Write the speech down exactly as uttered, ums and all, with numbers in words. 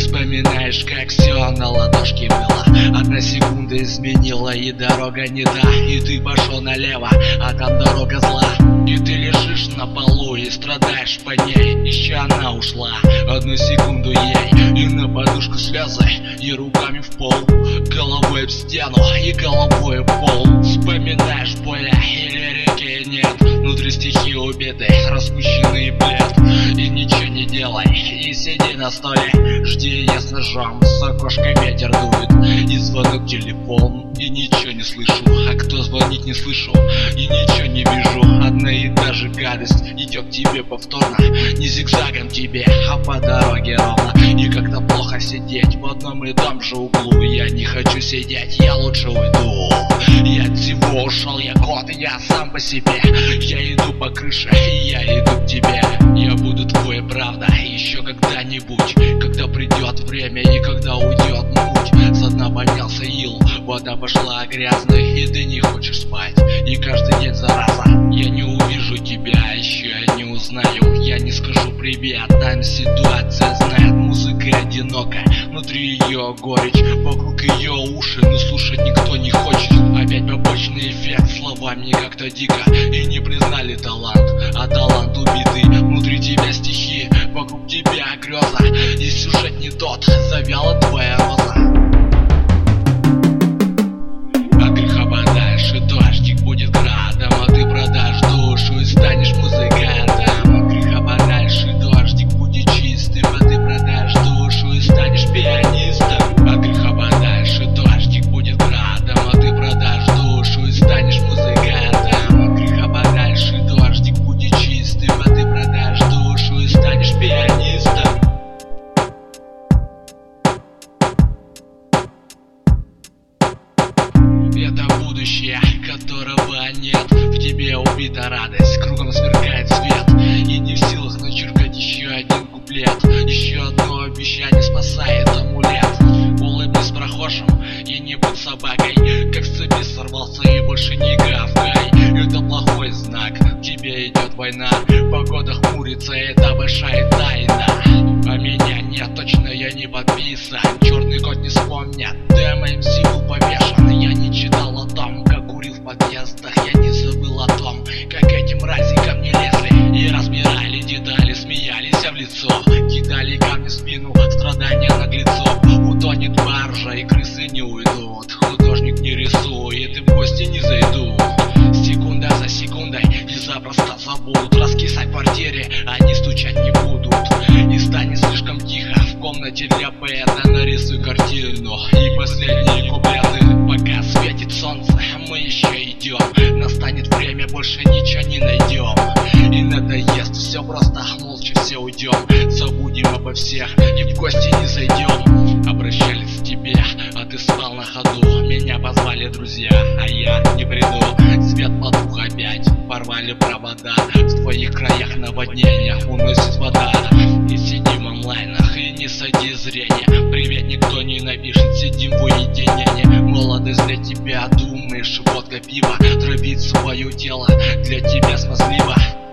Вспоминаешь, как все на ладошке было. Одна секунда изменила, и дорога не та. И ты пошел налево, а там дорога зла. И ты лежишь на полу и страдаешь по ней. Еще она ушла, одну секунду ей. И на подушку слезы, и руками в пол. Головой об стену, и головой в пол. Вспоминаешь поля или реки нет. Внутри стихи убиты, распущенный блед. И ничего не делай, и сиди на столе. Жди, я с ножом, с окошка ветер дует. И звонок телефон, и ничего не слышу. А кто звонит, не слышу, и ничего не вижу. Одна и та же гадость идет к тебе повторно. Не зигзагом тебе, а по дороге ровно. И как-то плохо сидеть в одном и том же углу. Я не хочу сидеть, я лучше уйду. Я от всего ушел, я кот, я сам по себе. Я иду по крыше, я иду к тебе. Я буду твой, правда, еще когда-нибудь. Когда придет время и когда уйдет муть. Со дна поднялся ил, вода пошла грязной. И ты не хочешь спать, и каждый день зараза. Я не увижу тебя, еще я не узнаю. Я не скажу привет, там ситуация знает. Музыка одинока, внутри ее горечь. Вокруг ее уши, но слушать никто не хочет. Опять побочный эффект, словами как-то дико. И не признали талант, а талант убитый. Внутри тебя стихи, вокруг тебя греза. И сюжет не тот, завяла твоя роза. От греха подаешь, и дождик будет градом. А ты продашь душу и станешь музыкантом. От греха подаешь, и дождик будет чистым. А ты продашь душу и станешь пианистом. От греха подаешь, и дождик будет градом. А ты продашь душу и станешь музыкантом. От греха подаешь, и дождик будет чистым. А ты продашь душу и станешь пианистом. Это будущее, которого нет. В тебе убита радость, кругом сверкает свет. И не в силах начеркать еще один куплет. Еще одно обещание спасает амулет. Улыбнись прохожим и не будь собакой. Как с цепи сорвался и больше не гавкай. Это плохой знак, к тебе идет война. Погода хмурится, это большая тайна. А меня нет, точно я не подписан. Черный кот не вспомнят, Дэм эм си был повешен. Я не читал о том, как курил в подъездах. Я не забыл о том, как эти мрази ко мне лезли. И разбирали детали, смеялись в лицо. Кидали камни в спину, страдания наглецов. Утонет баржа и крысы не уйдут. Художник не рисует и в гости не зайдут. Секунда за секундой и запросто забудут. Раскисать в квартире, они стучать не будут. И станет слишком тихо в комнате для поэта. Нарисуй картину и последние куплеты. Пока светит солнце, мы еще идем. Настанет время, больше ничего не найдем. И надоест все, просто молча все уйдем. Забудем обо всех и в гости не зайдем. Обращались к тебе, а ты спал на ходу. Меня позвали друзья, а я не приду. Свет потух опять, порвали провода. В твоих краях наводнения уносит вода. И сидим в онлайнах, и не сади зрение. Привет никто не напишет, сидим в уединении. Молодость для тебя, думаешь, водка, пиво. Травить свое тело для тебя смазливо.